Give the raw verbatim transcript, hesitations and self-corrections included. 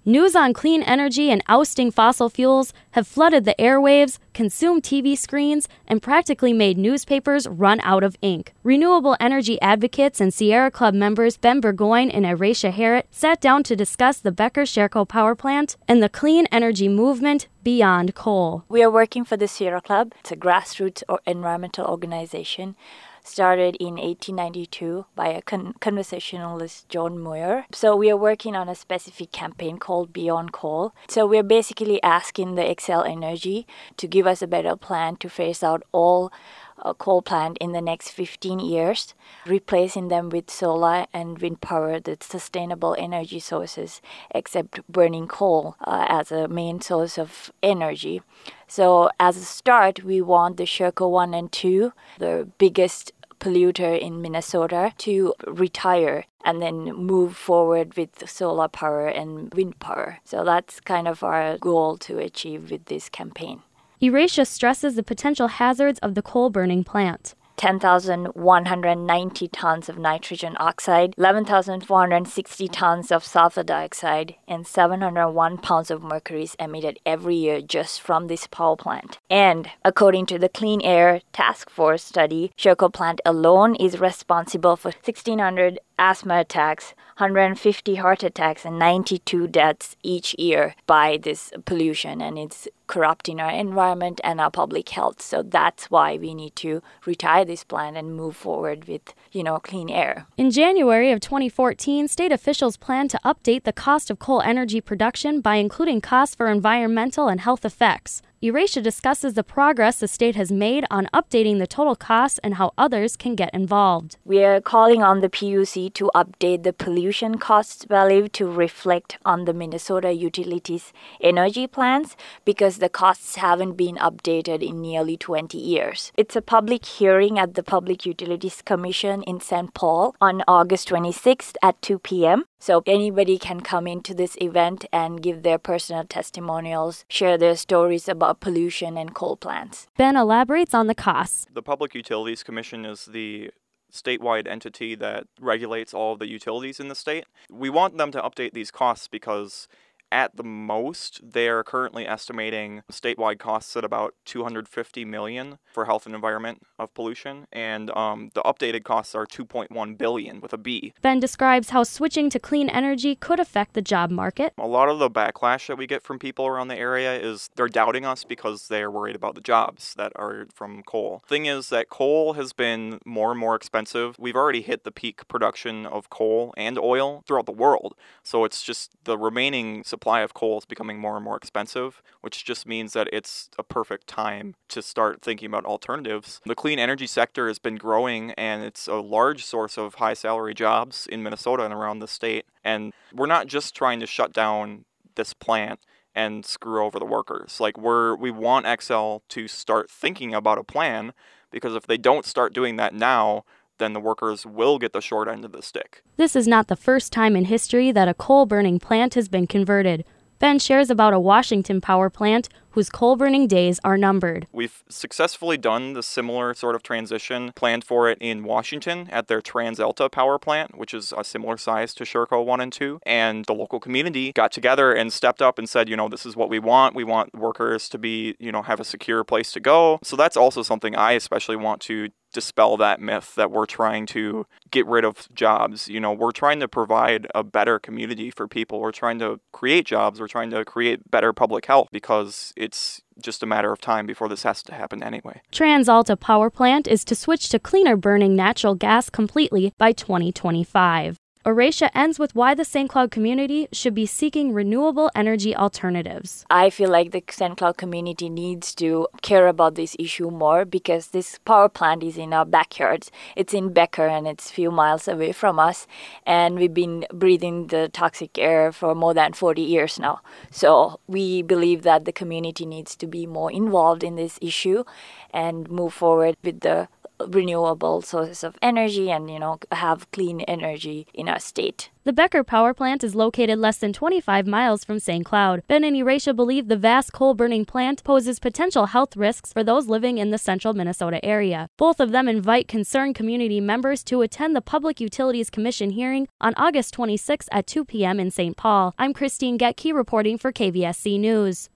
News on clean energy and ousting fossil fuels have flooded the airwaves, consumed T V screens, and practically made newspapers run out of ink. Renewable energy advocates and Sierra Club members Ben Burgoyne and Arisha Harrett sat down to discuss the Becker-Sherco power plant and the clean energy movement beyond coal. We are working for the Sierra Club. It's a grassroots or environmental organization started in eighteen ninety-two by a con- conversationalist, John Muir. So we are working on a specific campaign called Beyond Coal. So we're basically asking the Xcel Energy to give us a better plan to phase out all uh, coal plant in the next fifteen years, replacing them with solar and wind power, the sustainable energy sources, except burning coal uh, as a main source of energy. So as a start, we want the Sherco one and two, the biggest polluter in Minnesota, to retire and then move forward with solar power and wind power. So that's kind of our goal to achieve with this campaign. Arisha stresses the potential hazards of the coal-burning plant. ten thousand one hundred ninety tons of nitrogen oxide, eleven thousand four hundred sixty tons of sulfur dioxide, and seven hundred one pounds of mercury is emitted every year just from this power plant. And according to the Clean Air Task Force study, Sherco plant alone is responsible for sixteen hundred asthma attacks, one hundred fifty heart attacks, and ninety-two deaths each year by this pollution, and it's corrupting our environment and our public health. So that's why we need to retire this plant and move forward with, you know, clean air. In January of twenty fourteen, state officials plan to update the cost of coal energy production by including costs for environmental and health effects. Arisha discusses the progress the state has made on updating the total costs and how others can get involved. We are calling on the P U C to update the pollution costs value to reflect on the Minnesota utilities energy plans because the costs haven't been updated in nearly twenty years. It's a public hearing at the Public Utilities Commission in Saint Paul on August twenty-sixth at two p.m. So anybody can come into this event and give their personal testimonials, share their stories about pollution and coal plants. Ben elaborates on the costs. The Public Utilities Commission is the statewide entity that regulates all of the utilities in the state. We want them to update these costs because at the most, they're currently estimating statewide costs at about two hundred fifty million dollars for health and environment of pollution, and um, the updated costs are two point one billion dollars with a B. Ben describes how switching to clean energy could affect the job market. A lot of the backlash that we get from people around the area is they're doubting us because they're worried about the jobs that are from coal. Thing is that coal has been more and more expensive. We've already hit the peak production of coal and oil throughout the world, so it's just the remaining supply of coal is becoming more and more expensive, which just means that it's a perfect time to start thinking about alternatives. The clean energy sector has been growing, and it's a large source of high salary jobs in Minnesota and around the state. And we're not just trying to shut down this plant and screw over the workers. Like we're we want Xcel to start thinking about a plan, because if they don't start doing that now, then the workers will get the short end of the stick. This is not the first time in history that a coal-burning plant has been converted. Ben shares about a Washington power plant whose coal-burning days are numbered. We've successfully done the similar sort of transition, planned for it in Washington at their TransAlta power plant, which is a similar size to Sherco one and two. And the local community got together and stepped up and said, you know, this is what we want. We want workers to be, you know, have a secure place to go. So that's also something I especially want to dispel, that myth that we're trying to get rid of jobs. You know, we're trying to provide a better community for people. We're trying to create jobs. We're trying to create better public health, because it's just a matter of time before this has to happen anyway. TransAlta Power Plant is to switch to cleaner burning natural gas completely by twenty twenty-five. Arisha ends with why the Saint Cloud community should be seeking renewable energy alternatives. I feel like the Saint Cloud community needs to care about this issue more, because this power plant is in our backyards. It's in Becker, and it's a few miles away from us. And we've been breathing the toxic air for more than forty years now. So we believe that the community needs to be more involved in this issue and move forward with the renewable sources of energy and, you know, have clean energy in our state. The Becker Power Plant is located less than twenty-five miles from Saint Cloud. Ben and Eurasia believe the vast coal-burning plant poses potential health risks for those living in the central Minnesota area. Both of them invite concerned community members to attend the Public Utilities Commission hearing on August twenty-sixth at two p.m. in Saint Paul. I'm Christine Getke reporting for K V S C News.